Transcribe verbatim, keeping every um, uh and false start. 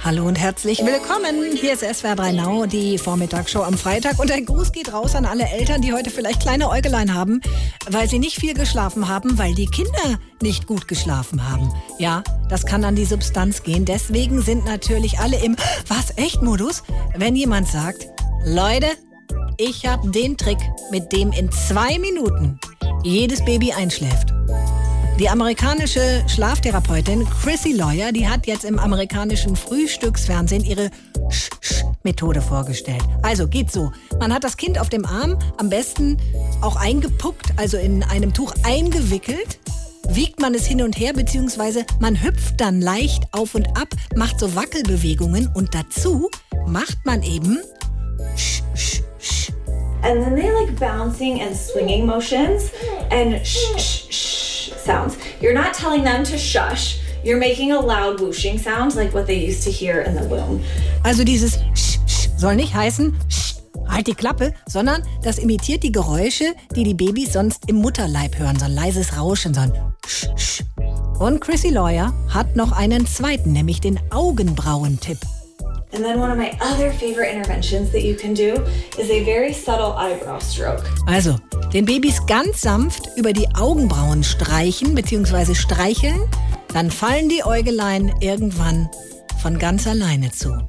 Hallo und herzlich willkommen. Hier ist S W R drei Now, die Vormittagsshow am Freitag. Und ein Gruß geht raus an alle Eltern, die heute vielleicht kleine Äugelein haben, weil sie nicht viel geschlafen haben, weil die Kinder nicht gut geschlafen haben. Ja, das kann an die Substanz gehen. Deswegen sind natürlich alle im Was-echt-Modus, wenn jemand sagt, Leute, ich habe den Trick, mit dem in zwei Minuten jedes Baby einschläft. Die amerikanische Schlaftherapeutin Chrissy Lawyer, die hat jetzt im amerikanischen Frühstücksfernsehen ihre Sch-Sch-Methode vorgestellt. Also geht so. Man hat das Kind auf dem Arm, am besten auch eingepuckt, also in einem Tuch eingewickelt. Wiegt man es hin und her, beziehungsweise man hüpft dann leicht auf und ab, macht so Wackelbewegungen und dazu macht man eben Sch-Sch-Sch. And then they like bouncing and swinging motions and sh-sh-sh sounds. You're not telling them to shush. You're making a loud whooshing sound like what they used to hear in the womb. Also dieses sh-sh soll nicht heißen sh, halt die Klappe, sondern das imitiert die Geräusche, die die Babys sonst im Mutterleib hören. So ein leises Rauschen, so ein sh-sh. Und Chrissy Lawyer hat noch einen zweiten, nämlich den Augenbrauentipp. And then one of my other favorite interventions that you can do is a very subtle eyebrow stroke. Also, den Babys ganz sanft über die Augenbrauen streichen bzw. streicheln, dann fallen die Äugelein irgendwann von ganz alleine zu.